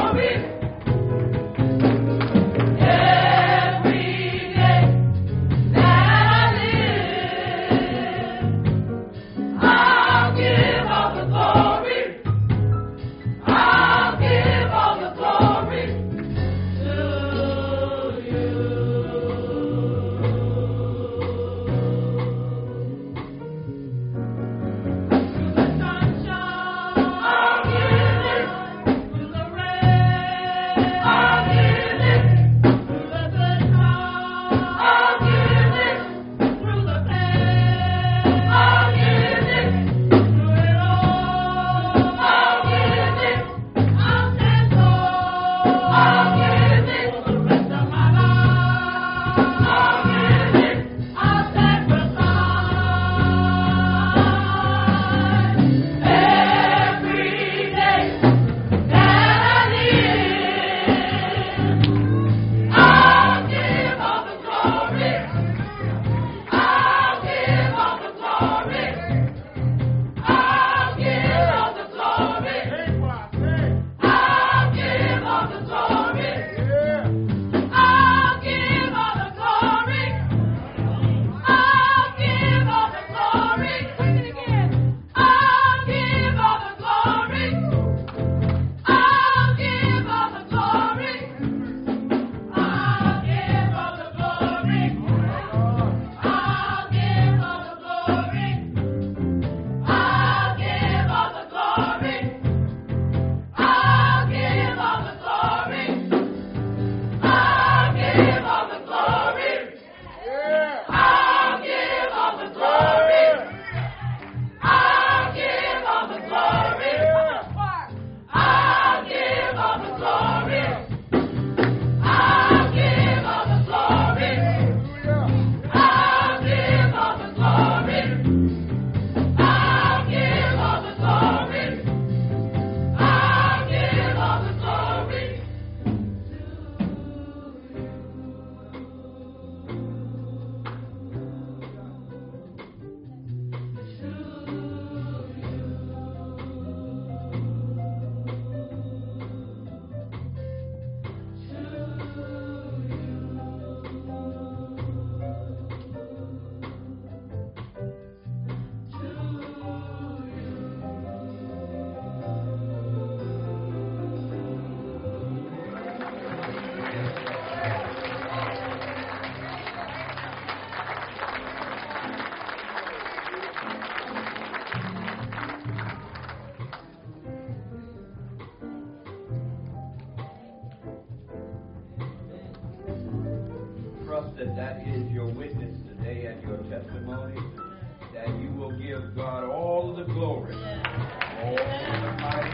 That is your witness today and your testimony, that you will give God all the glory, all the might.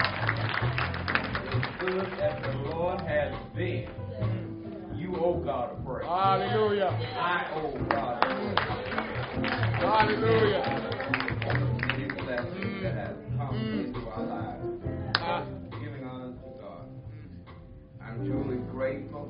As good as the Lord has been, you owe God a praise. Hallelujah. I owe God a praise. Hallelujah. Many blessings that have come into our lives, giving honor to God. I'm truly grateful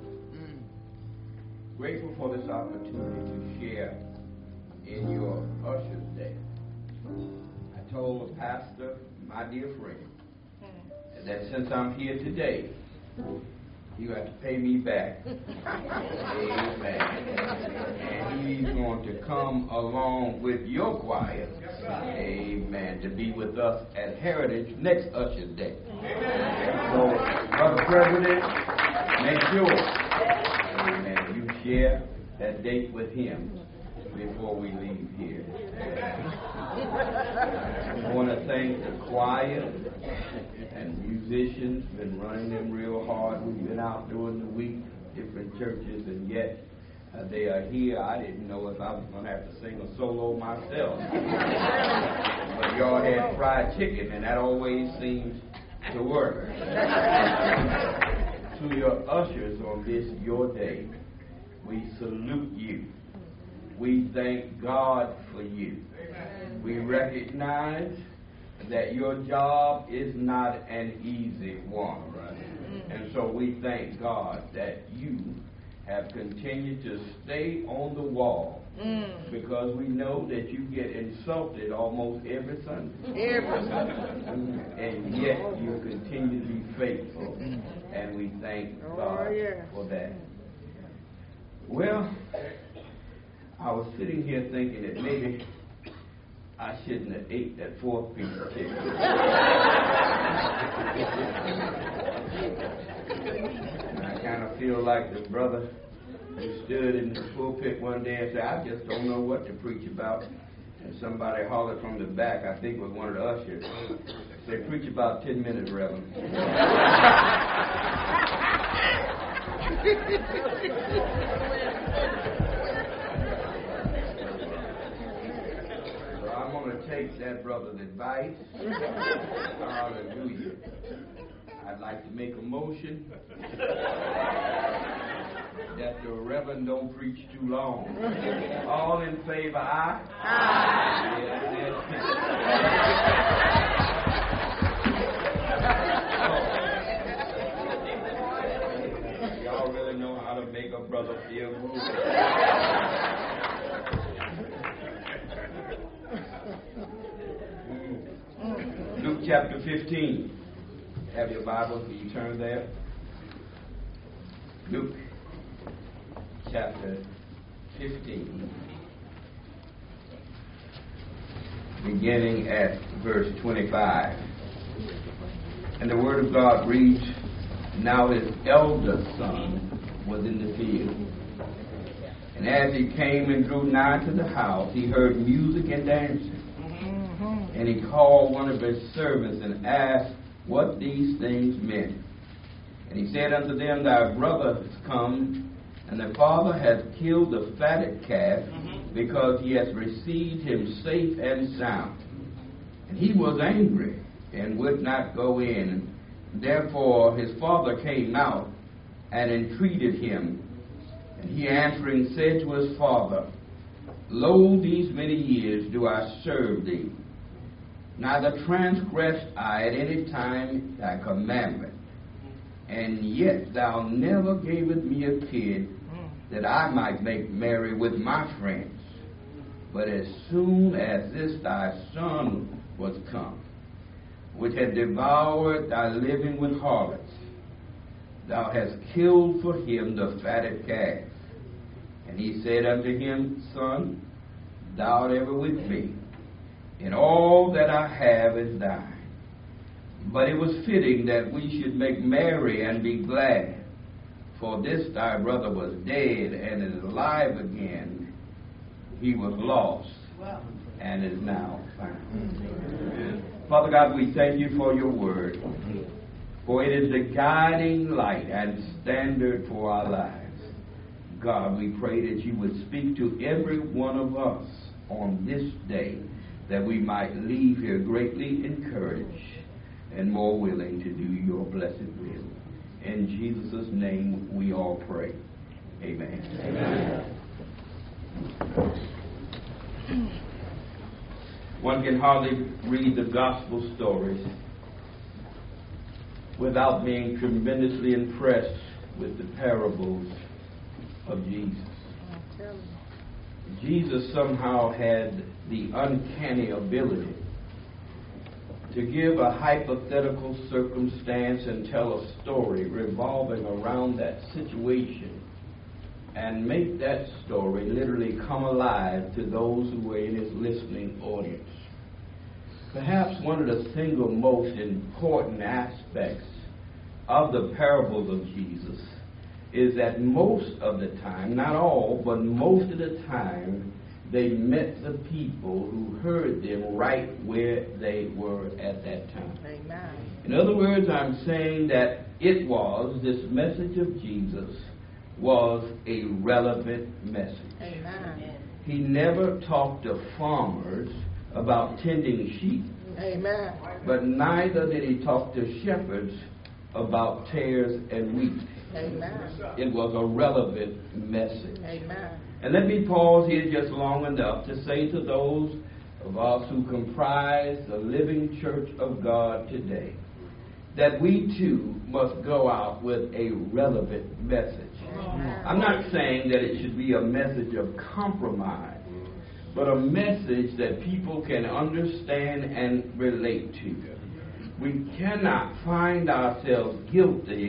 for this opportunity to share in your Usher's Day. I told the pastor, my dear friend, that since I'm here today, you have to pay me back. Amen. And he's going to come along with your choir, amen, to be with us at Heritage next Usher's Day. So, Brother President, make sure, amen, you share that date with him before we leave here. I want to thank the choir and musicians. Been running them real hard. We've been out during the week, different churches, and yet they are here. I didn't know if I was going to have to sing a solo myself. But y'all had fried chicken, and that always seems to work. To your ushers on this your day, we salute you. We thank God for you. We recognize that your job is not an easy one. And so we thank God that you have continued to stay on the wall, because we know that you get insulted almost every Sunday. And yet you continue to be faithful we thank God for that. Well, I was sitting here thinking that maybe I shouldn't have ate that fourth piece of chicken. And I kind of feel like the brother who stood in the pulpit one day and said, I just don't know what to preach about. And somebody hollered from the back, I think it was one of the ushers, said, preach about 10 minutes, Reverend. So I'm going to take that brother's advice. Hallelujah. I'd like to make a motion that the Reverend don't preach too long. All in favor, aye? Aye. Yes. Y'all really know how to make a brother feel good. Luke chapter 15. Have your Bible? Can you turn there? Luke chapter 15, beginning at verse 25. And the word of God reads, Now his elder son was in the field. And as he came and drew nigh to the house, he heard music and dancing. And he called one of his servants and asked what these things meant. And he said unto them, Thy brother is come, and the father hath killed the fatted calf, because he hath received him safe and sound. And he was angry, and would not go in. Therefore his father came out, and entreated him. And he answering said to his father, Lo, these many years do I serve thee. Neither transgressed I at any time thy commandment. And yet thou never gavest me a kid, that I might make merry with my friends. But as soon as this thy son was come, which had devoured thy living with harlots, thou hast killed for him the fatted calf. And he said unto him, Son, thou art ever with me, and all that I have is thine. But it was fitting that we should make merry and be glad. For this thy brother was dead and is alive again. He was lost and is now found. Father God, we thank you for your word. For it is the guiding light and standard for our lives. God, we pray that you would speak to every one of us on this day, that we might leave here greatly encouraged and more willing to do your blessed will. In Jesus' name we all pray. Amen. Amen. One can hardly read the gospel stories without being tremendously impressed with the parables of Jesus. Jesus somehow had the uncanny ability to give a hypothetical circumstance and tell a story revolving around that situation and make that story literally come alive to those who were in his listening audience. Perhaps one of the single most important aspects of the parables of Jesus is that most of the time, not all, but most of the time, they met the people who heard them right where they were at that time. Amen. In other words, I'm saying that this message of Jesus was a relevant message. Amen. He never talked to farmers about tending sheep. Amen. But neither did he talk to shepherds about tares and wheat. Amen. It was a relevant message. Amen. And let me pause here just long enough to say to those of us who comprise the living church of God today, that we too must go out with a relevant message. Amen. I'm not saying that it should be a message of compromise, but a message that people can understand and relate to. We cannot find ourselves guilty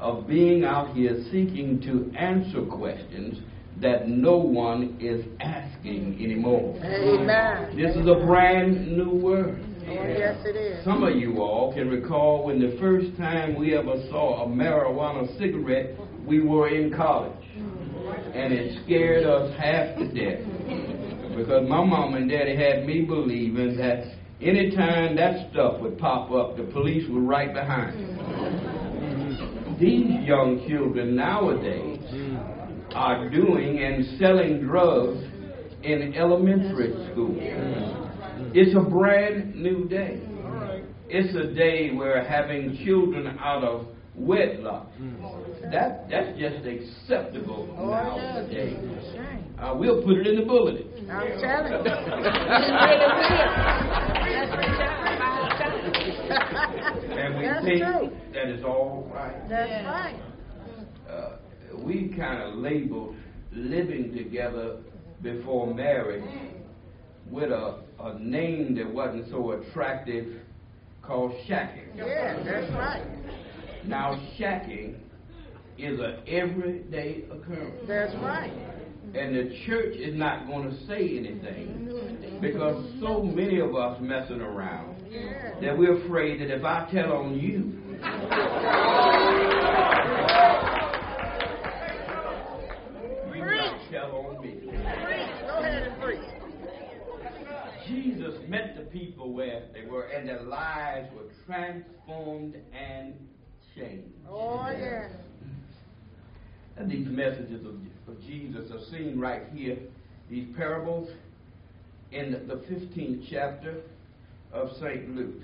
of being out here seeking to answer questions that no one is asking anymore. Amen. This is a brand new word. Oh, yes, it is. Some of you all can recall when the first time we ever saw a marijuana cigarette, we were in college. And it scared us half to death. Because my mom and daddy had me believing that anytime that stuff would pop up, the police were right behind it. These young children nowadays are doing and selling drugs in elementary school. It's a brand new day. It's a day where having children out of wedlock, that's just acceptable nowadays. We'll put it in the bulletin. I'm telling you. And we That's think true. that is all right. That's right. We kind of labeled living together before marriage with a name that wasn't so attractive called shacking. Yeah, that's right. Now, shacking is an everyday occurrence. That's right. And the church is not going to say anything because so many of us messing around that we're afraid that if I tell on you, you might tell on me. Go ahead and preach. Jesus met the people where they were, and their lives were transformed and changed. Oh, yeah. And these messages of Jesus are seen right here, these parables, in the 15th chapter of St. Luke.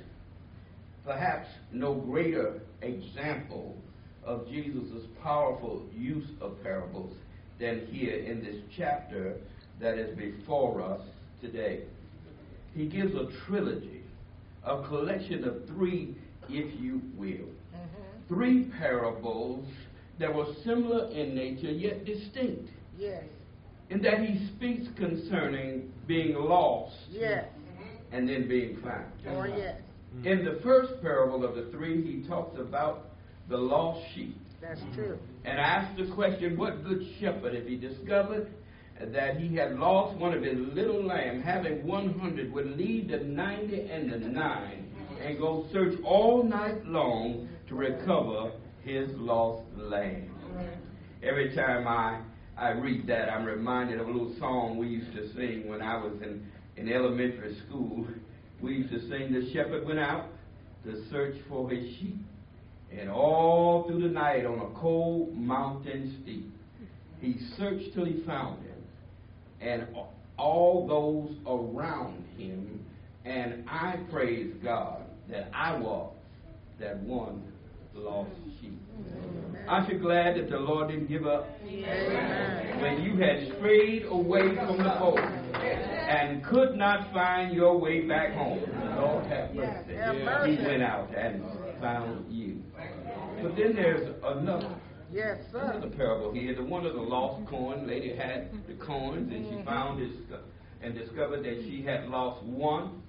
Perhaps no greater example of Jesus' powerful use of parables than here in this chapter that is before us today. He gives a trilogy, a collection of three, if you will. Three parables that were similar in nature yet distinct. Yes. In that he speaks concerning being lost Yes. and then being found. Oh, yes. In the first parable of the three, he talks about the lost sheep That's true. and asks the question, what good shepherd, if he discovered that he had lost one of his little lamb, having 100, would leave the 90 and the 9 and go search all night long to recover his lost lamb. Every time I read that, I'm reminded of a little song we used to sing when I was in elementary school. We used to sing, the shepherd went out to search for his sheep, and all through the night on a cold mountain steep, he searched till he found him, and all those around him, and I praise God that I was that one lost sheep. Aren't you glad that the Lord didn't give up? Amen. When you had strayed away from the fold and could not find your way back home, Lord have mercy. Have mercy. He went out and found you. But then there's another Yes, sir. parable here. The one of the lost coin. Lady had the coins and she found his and discovered that she had lost one.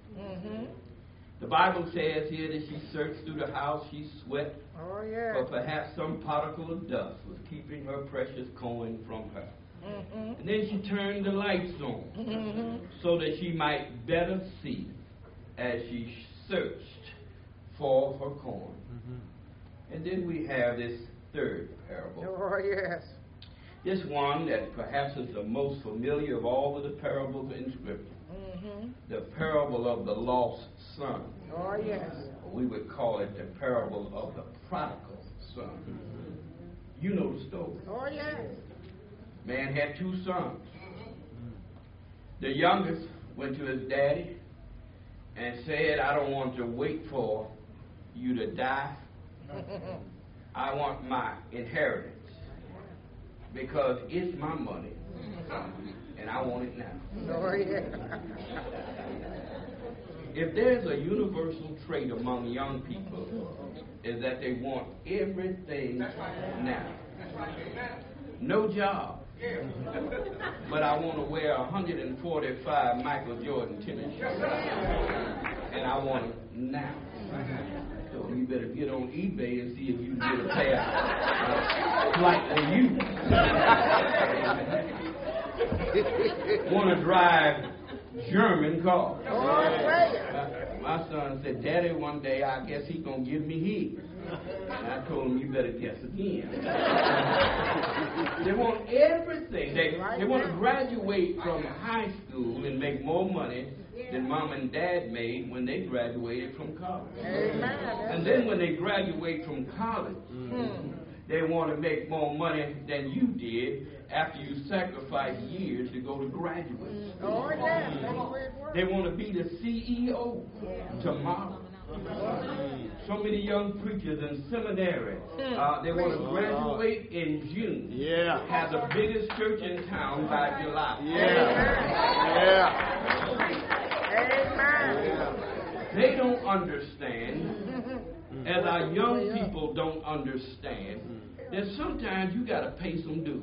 The Bible says here that she searched through the house, she sweat, Oh, yeah. but perhaps some particle of dust was keeping her precious coin from her. And then she turned the lights on so that she might better see as she searched for her coin. And then we have this third parable. Oh, yes. This one that perhaps is the most familiar of all of the parables in Scripture. The parable of the lost son. Oh, yes. We would call it the parable of the prodigal son. You know the story. Oh, yes. Man had two sons. The youngest went to his daddy and said, I don't want to wait for you to die. I want my inheritance because it's my money and I want it now. Oh, yeah. If there's a universal trait among young people, is that they want everything now. No job, but I want to wear 145 Michael Jordan tennis shoes, and I want it now. told him, you better get on eBay and see if you can get a pair slightly used. Want to drive German cars. My son said, Daddy, one day I guess he's going to give me his. And I told him, you better guess again. They want everything. They want to graduate from high school and make more money than mom and dad made when they graduated from college. And then when they graduate from college, they want to make more money than you did after you sacrificed years to go to graduate school. They want to be the CEO tomorrow. So many young preachers in seminary, they want to graduate in June. Have the biggest church in town by July. They don't understand, as our young people don't understand, that sometimes you got to pay some dues.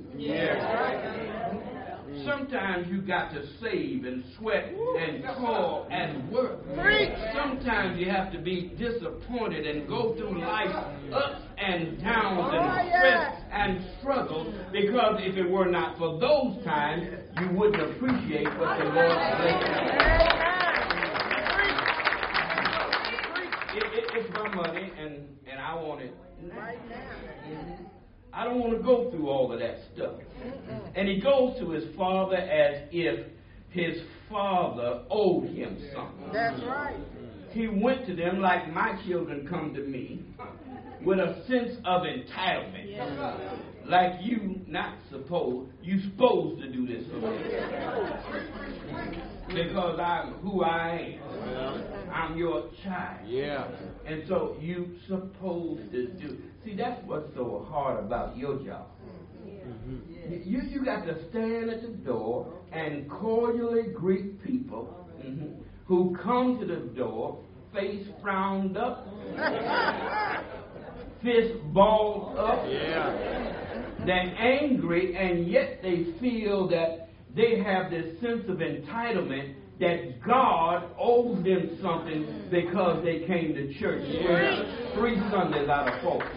Sometimes you got to save and sweat and toil and work. Sometimes you have to be disappointed and go through life's ups and downs and stress and struggle, because if it were not for those times, you wouldn't appreciate what the Lord blessed you. It's my money, and I want it right now. I don't want to go through all of that stuff. And he goes to his father as if his father owed him something. That's right. He went to them like my children come to me, with a sense of entitlement. Like you supposed to do this for me. Because I'm who I am. I'm your child. And so you supposed to do. See, that's what's so hard about your job. You got to stand at the door and cordially greet people who come to the door, face frowned up, fist balled up, they're angry, and yet they feel that they have this sense of entitlement that God owes them something because they came to church 3 Sundays out of 4.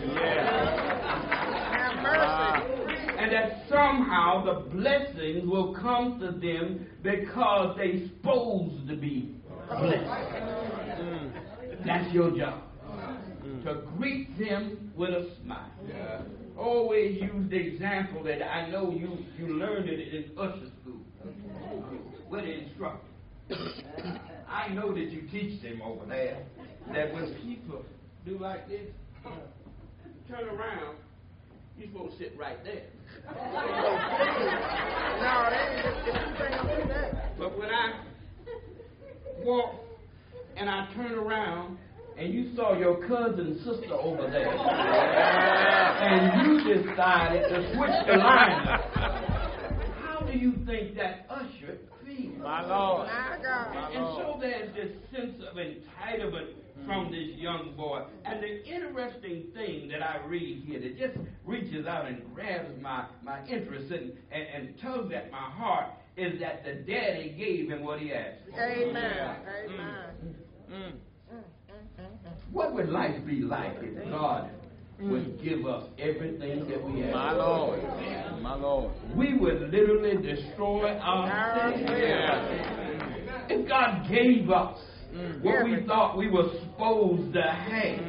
And that somehow the blessings will come to them because they're supposed to be blessed. That's your job. To greet them with a smile. Always use the example that I know you learned it in usher school with the instructor. I know that you teach them over there that when people do like this, turn around, you're supposed to sit right there. But when I walk and I turn around and you saw your cousin sister over there, and you decided to switch the line, how do you think that usher feels? My Lord. And so there's this sense of entitlement from this young boy. And the interesting thing that I read here that just reaches out and grabs my interest and tugs at my heart is that the daddy gave him what he asked for. Amen. What would life be like if God would give us everything that we have? My Lord. My Lord. We would literally destroy ourselves. If God gave us what we thought we were supposed to have,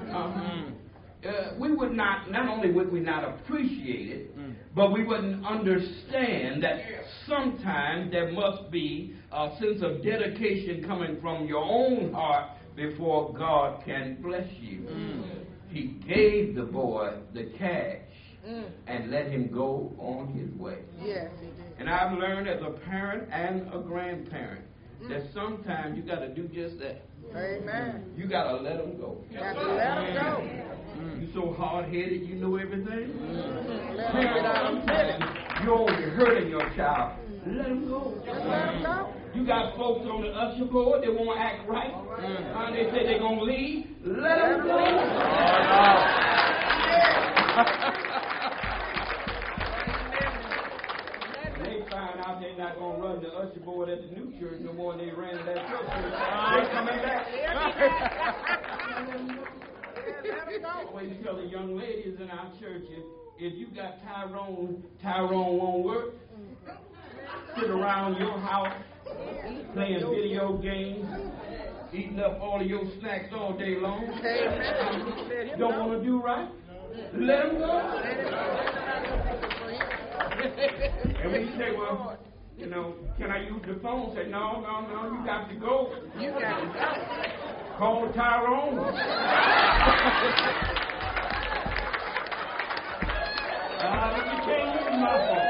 we would not only would we not appreciate it, but we wouldn't understand that sometimes there must be a sense of dedication coming from your own heart before God can bless you. He gave the boy the cash and let him go on his way. Yes, he did. And I've learned as a parent and a grandparent that sometimes you got to do just that. Amen. You got to let them go. Got to let him go. You so hard-headed, you know everything. Let him get out of it. You're only hurting your child. Let him go. Just let him go. You got folks on the usher board that won't act right. They say they're going to leave. Let them go. They find out they're not going to run the usher board at the new church no more than they ran that church. They're coming back. you go. always tell the young ladies in our church, if you got Tyrone won't work. Sit around your house playing video games, eating up all of your snacks all day long. Don't want to do right? Let him go. And we say, well, you know, can I use the phone? Say, no, you got to go. You got to go. Call Tyrone. You can't use my phone.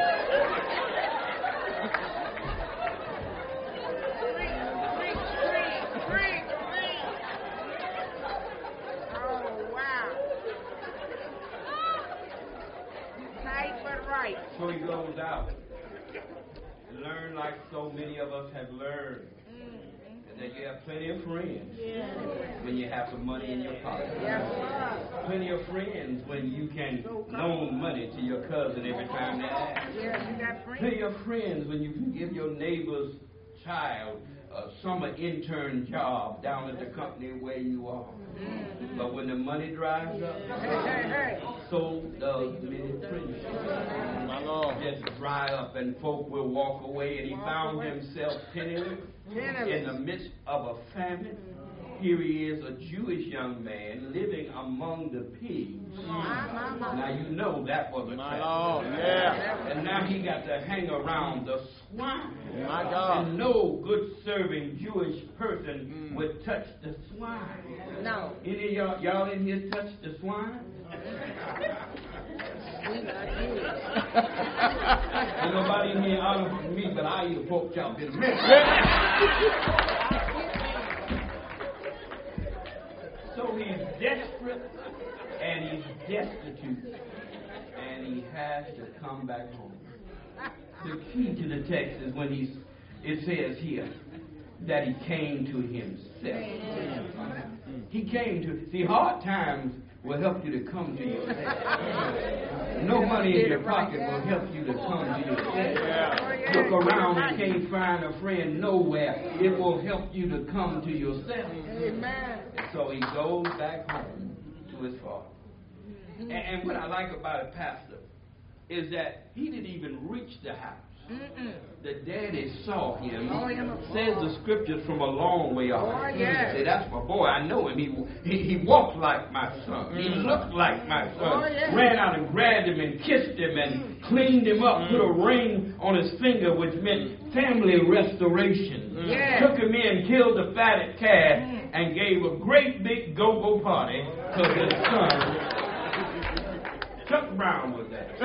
So he goes out, learn like so many of us have learned, and that you have plenty of friends when you have some money in your pocket. Plenty of friends when you can loan money to your cousin every time they ask. Plenty of friends when you can give your neighbor's child a summer intern job down at the company where you are. But when the money dries up, so does many friendships. Just dry up and folk will walk away, and he found himself penniless in the midst of a famine. Here he is, a Jewish young man living among the pigs. Now you know that was a challenge. And now he got to hang around the swine. My God. And no good serving Jewish person would touch the swine. No. Any of y'all in here touch the swine? Ain't nobody in here honor me, but I eat a pork chop in a minute. So he's desperate and he's destitute and he has to come back home. The key to the text is when it says here that he came to himself. He came to, see, hard times will help you to come to yourself. No money in your pocket will help you to come to yourself. Look around and can't find a friend nowhere. It will help you to come to yourself. Amen. So he goes back home to his father. And what I like about it, Pastor, is that he didn't even reach the house. The daddy saw him. Says the scriptures from a long way off. Say, that's my boy. I know him. He walked like my son. He looked like my son. Ran out and grabbed him and kissed him and cleaned him up. Put a ring on his finger, which meant family restoration. Took him in, killed the fatted calf, and gave a great big go-go party because his son, Chuck Brown, was there.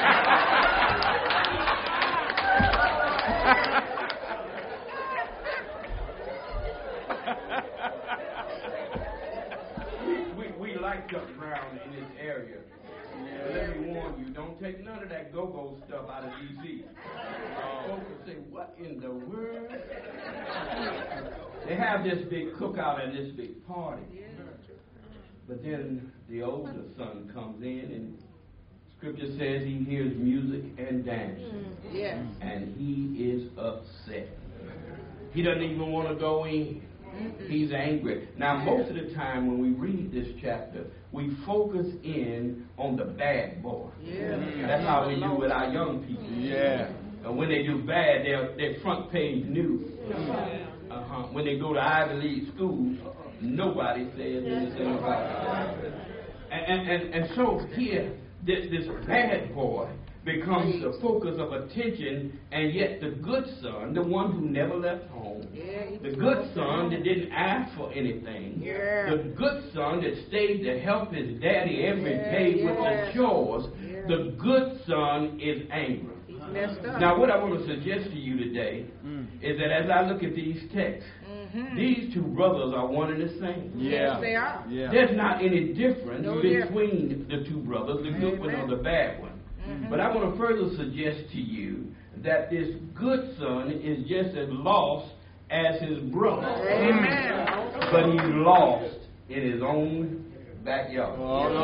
we like Chuck Brown in this area. But let me warn you, don't take none of that go-go stuff out of D.C. Folks will say, what in the world? They have this big cookout and this big party. But then the older son comes in and Scripture says he hears music and dancing. And he is upset. He doesn't even want to go in. He's angry. Now, most of the time when we read this chapter, we focus in on the bad boy. That's how we do with our young people. And when they do bad, they're front page news. When they go to Ivy League schools, nobody says anything about it. And so here, this bad boy becomes the focus of attention, and yet the good son, the one who never left home, the good son that didn't ask for anything, the good son that stayed to help his daddy every day with the chores, the good son is angry. Now, what I want to suggest to you today is that as I look at these texts, these two brothers are one and the same. Yes, they are. There's not any difference between the two brothers, the good one or the bad one. But I want to further suggest to you that this good son is just as lost as his brother. But he's lost in his own backyard.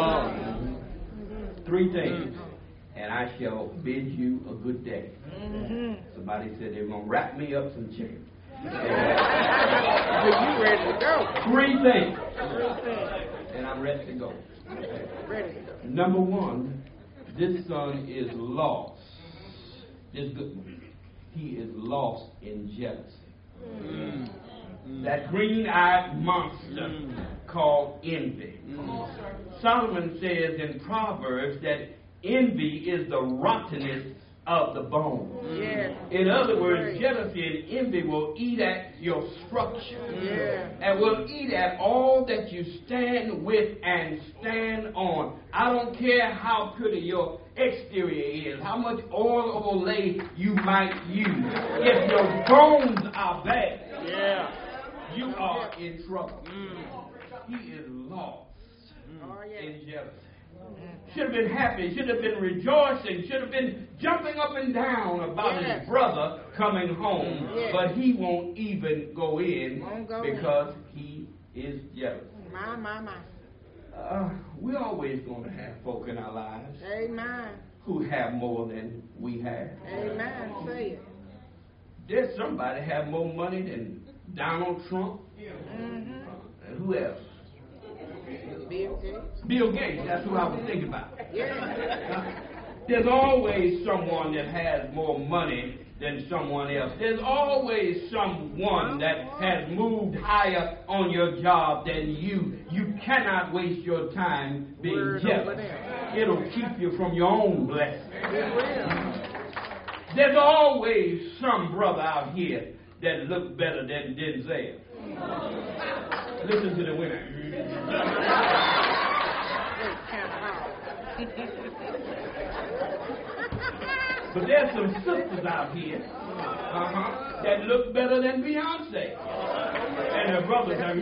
Three things. And I shall bid you a good day. Somebody said they're going to wrap me up some chicken. You ready to go? Three things. And I'm ready to go. Ready. Number one, this son is lost. This good one. He is lost in jealousy. That green-eyed monster called envy. Solomon says in Proverbs that envy is the rottenness of the bone. Yeah. In other words, jealousy and envy will eat at your structure. Yeah. And will eat at all that you stand with and stand on. I don't care how pretty your exterior is, how much oil or lay you might use. If your bones are bad, you are in trouble. He is lost in jealousy. Should have been happy, should have been rejoicing, should have been jumping up and down about his brother coming home. But he won't even go in because he is jealous. My. We're always going to have folk in our lives Amen. who have more than we have. Amen. Say it. There's somebody have more money than Donald Trump. And who else? Bill Gates. Bill Gates, that's who I was thinking about. Yeah. There's always someone that has more money than someone else. There's always someone that has moved higher on your job than you. You cannot waste your time being jealous. It'll keep you from your own blessing. There's always some brother out here that looks better than Denzel. Listen to the women. But there's some sisters out here that look better than Beyonce. And their brothers are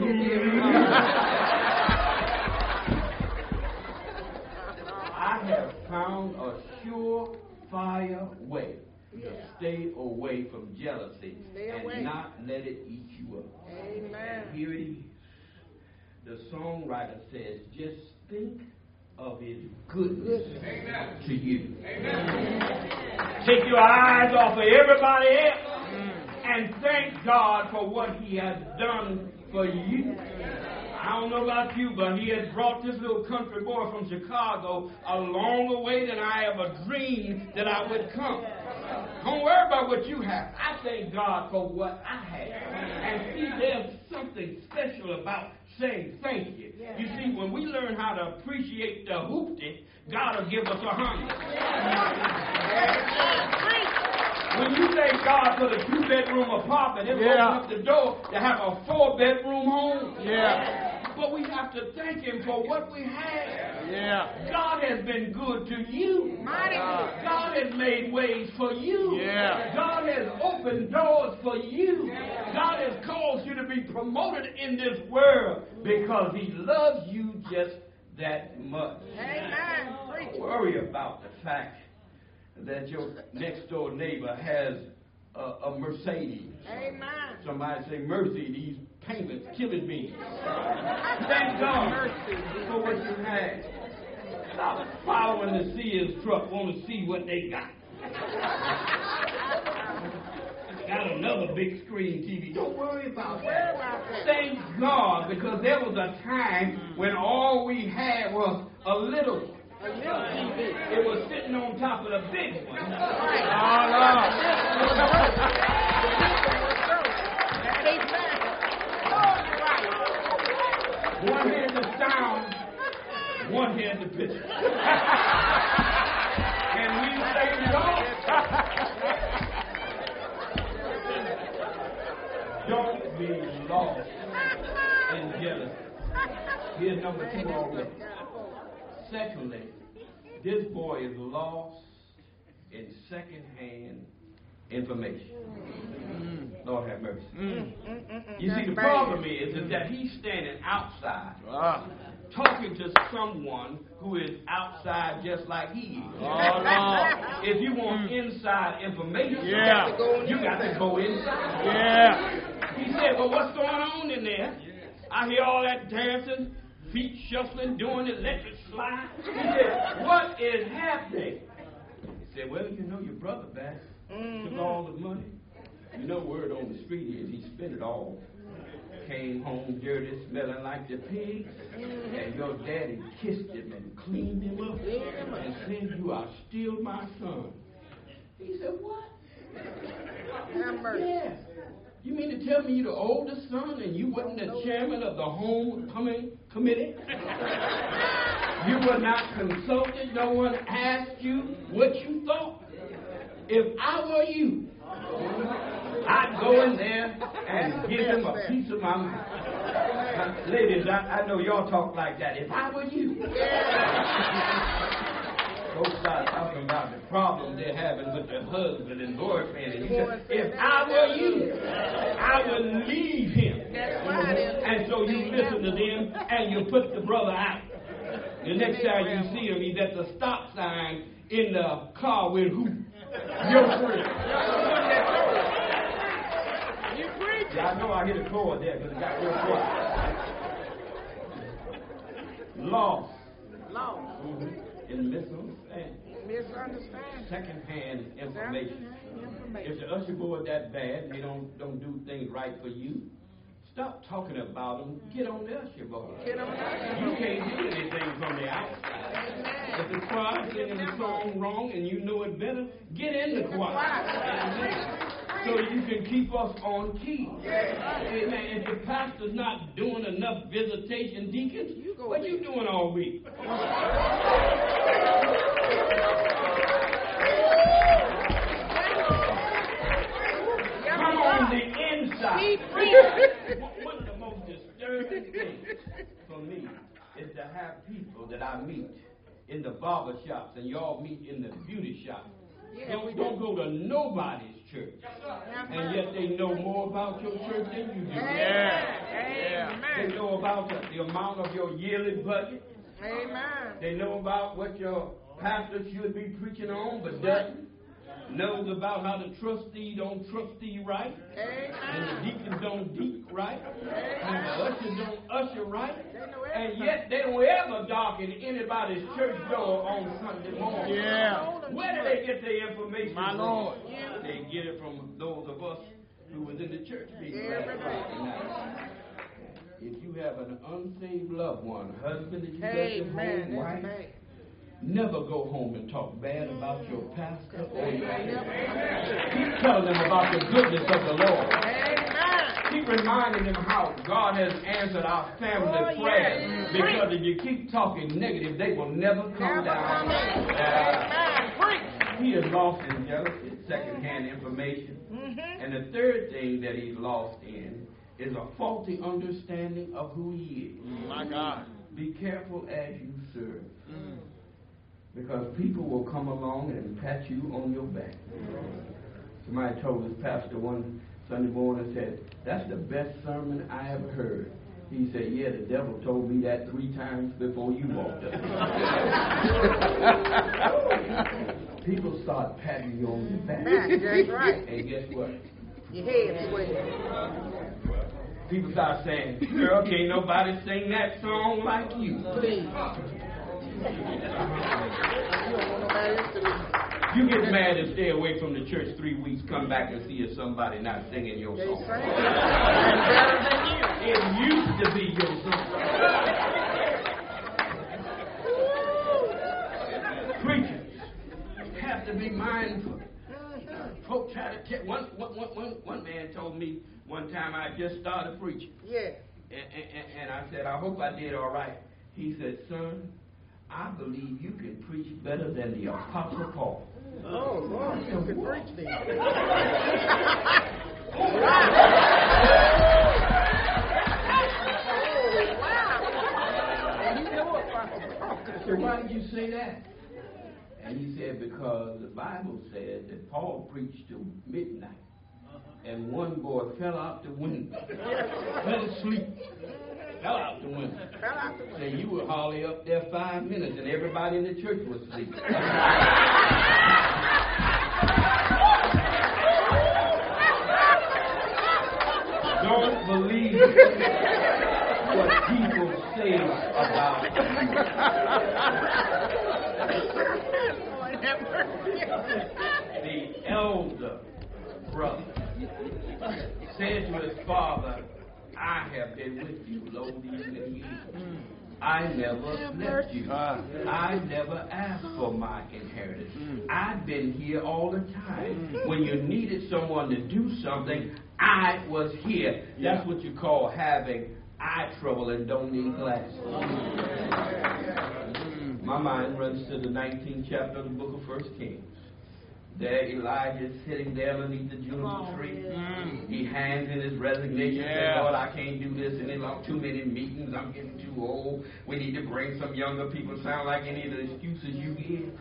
I have found a surefire way to stay away from jealousy and not let it eat you up. Amen. Here it is. The songwriter says, just think of his goodness to you. Take your eyes off of everybody else and thank God for what he has done for you. I don't know about you, but he has brought this little country boy from Chicago a longer way than I ever dreamed that I would come. Don't worry about what you have. I thank God for what I have. And see, there's something special about saying thank you. You see, when we learn how to appreciate the hoopty, God will give us $100. When you thank God for the 2-bedroom apartment, it opens up the door to have a 4-bedroom home. But we have to thank him for what we have. God has been good to you. God has made ways for you. God has opened doors for you. God has caused you to be promoted in this world because he loves you just that much. Amen. Don't worry about the fact that your next door neighbor has a Mercedes. Amen. Somebody say, mercy, these payments killing me. Thank God for what you have. Stop following the Sears truck, want to see what they got. Got another big screen TV. Don't worry about that. Thank God, because there was a time when all we had was a little TV. It was sitting on top of the big one. One had the sound, one had the picture. And we say, don't be lost in jealousy. Here's number 2 already. Secondly, this boy is lost in second-hand information. Lord have mercy. You see, the problem is that he's standing outside talking to someone who is outside just like he is. If you want inside information, you got to go inside. He said, well, what's going on in there? I hear all that dancing, feet shuffling, doing electric slide. He said, what is happening? He said, well, you know your brother back. Took all the money. You know, word on the street is he spent it all. came home dirty, smelling like the pigs, and your daddy kissed him and cleaned him up and said, "You are still my son." He said, "What?" Yeah. You mean to tell me you're the oldest son and you wasn't the chairman of the homecoming committee? You were not consulted. No one asked you what you thought. If I were you, I'd go in there and give him a piece of my mind. Ladies, I know y'all talk like that. If I were you. Don't start talking about the problem they're having with their husband and boyfriend. And you say, if I were you, I would leave him. And so you listen to them and you put the brother out. The next time you see him, he's at the stop sign in the car with who? Your friend. Yeah, I know I hit a chord there because it got real quiet. Lost. In misunderstanding. Second-hand information. If the usher board that bad and they don't do things right for you, stop talking about them. Get on the usher board. You can't do anything from the outside. If the choir singing the song wrong and you know it better, get in the choir. So you can keep us on key. Amen. If the pastor's not doing enough visitation, deacons, what you doing all week? Come on the inside. One of the most disturbing things for me is to have people that I meet in the barber shops and y'all meet in the beauty shop. Don't go to nobody's church. And yet they know more about your church than you do. They know about the amount of your yearly budget. They know about what your pastor should be preaching on, but doesn't. Knows about how the trustee don't trustee right. And the deacons don't deacon right. And the ushers don't usher right. And yet they don't ever darken anybody's church door on Sunday morning. Where do they get their information from? Lord. They get it from those of us who was in the church meeting last Friday night. If you have an unsaved loved one, husband that you got at home, wife, never go home and talk bad about your pastor or your church. Keep telling them about the goodness of the Lord. Keep reminding them how God has answered our family prayers. Because if you keep talking negative, they will never come down. He has lost his jealousy, second-hand information. And the third thing that he's lost in is a faulty understanding of who he is. My God. Be careful as you serve. Because people will come along and pat you on your back. Somebody told his pastor one Sunday morning, said, "That's the best sermon I ever heard." He said, "Yeah, the devil told me that 3 times before you walked up." People start patting you on your back. That's right. And guess what? Your head swells. People start saying, "Girl, can't nobody sing that song like you." Please. You get mad and stay away from the church 3 weeks, come back and see if somebody not singing your song. It used to be your song. Preachers have to be mindful. Folks try to tell. One man told me one time I just started preaching. And I said, "I hope I did all right." He said, "Son, I believe you can preach better than the Apostle Paul." Oh, Lord, you can preach then. So why did you say that? And he said, because the Bible said that Paul preached till midnight. And one boy fell out the window. Fell asleep. Fell out the window. So you were hardly up there 5 minutes and everybody in the church was asleep. Don't believe what people say about you. The elder brother said to his father, "I I have been with you, lo, these many years. I never left you. I never asked for my inheritance. I've been here all the time. When you needed someone to do something, I was here. That's what you call having eye trouble and don't need glasses. My mind runs to the 19th chapter of the book of 1 Kings. There Elijah is sitting there underneath the juniper tree. He hands in his resignation. Says, Lord, I can't do this anymore. Too many meetings. I'm getting too old. We need to bring some younger people. Sound like any of the excuses you give.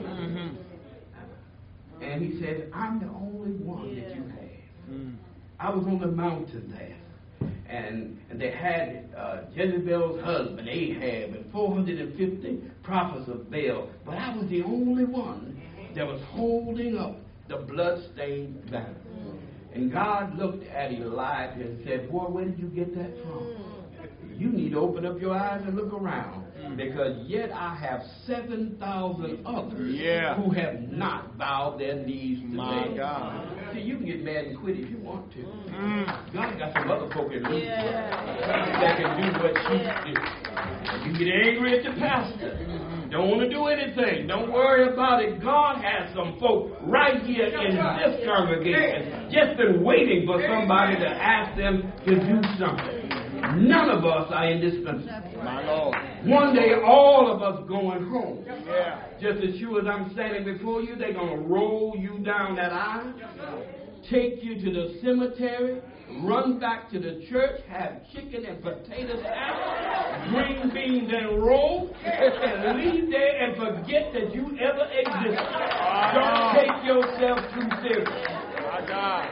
And he said, I'm the only one that you have. I was on the mountain there. And they had Jezebel's husband, Ahab, and 450 prophets of Baal. But I was the only one that was holding up the blood-stained banner. And God looked at Elijah and said, boy, where did you get that from? You need to open up your eyes and look around. Because yet I have 7,000 others who have not bowed their knees to me. God. See, you can get mad and quit if you want to. God got some other folk in Luke that can do what you do. You get angry at the pastor. Don't want to do anything. Don't worry about it. God has some folk right here in this congregation just been waiting for somebody to ask them to do something. None of us are indispensable. My Lord. One day, all of us going home. Just as sure as I'm standing before you, they're going to roll you down that aisle, take you to the cemetery, run back to the church, have chicken and potatoes out, green beans and roll, and leave there and forget that you ever existed. Don't take yourself too serious. My God.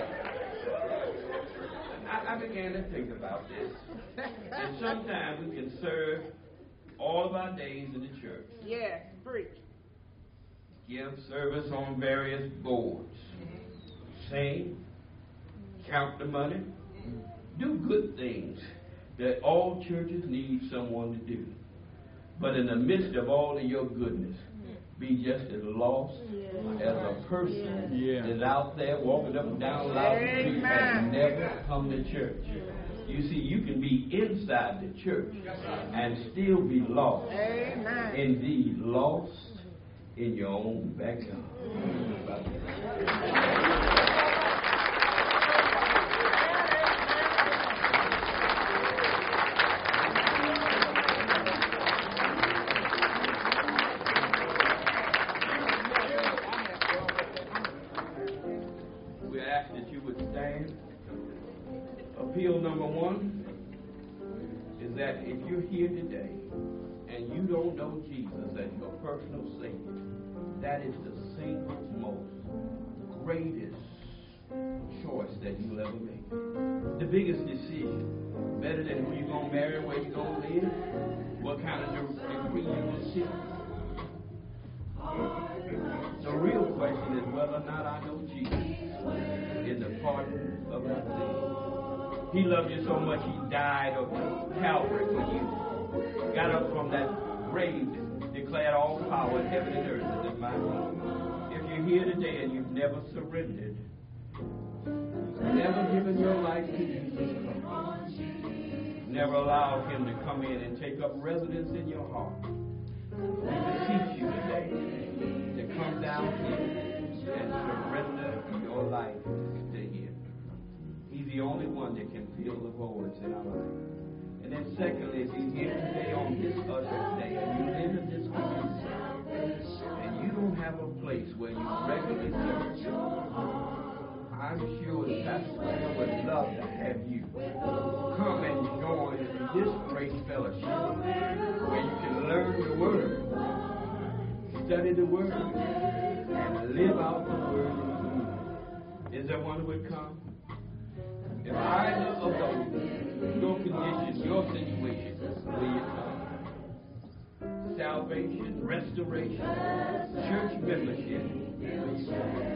I began to think about this. And sometimes we can serve all of our days in the church. Yeah, preach. Give service on various boards. Sing. Count the money. Do good things that all churches need someone to do. But in the midst of all of your goodness, be just as lost as a person that's out there walking up and down Loudon Street and never come to church. You see, you can be inside the church and still be lost. Indeed, lost in your own backyard. Appeal number one is that if you're here today and you don't know Jesus as your personal Savior, that is the single most greatest choice that you'll ever make. The biggest decision, better than who you're going to marry, where you're going to live, what kind of degree you're going to seek. The real question is whether or not I know Jesus in the pardon of my sins. He loved you so much, he died on Calvary for you. Got up from that grave, declared all power in heaven and earth is mine. If you're here today and you've never surrendered, never given your life to Jesus Christ, never allowed him to come in and take up residence in your heart, we beseech you today to come down here and surrender your life to him. He's the only one that can fill the voids in our life. And then secondly, if you're here today on this other day and you live in this community and you don't have a place where you regularly serve, I'm sure that Pastor Claire would love to have you come and join this great fellowship where you can learn the Word, study the Word, and live out the Word in the community. Is there one who would come? If either of those, your condition, your situation, will you come? Salvation, restoration, church membership, will you come?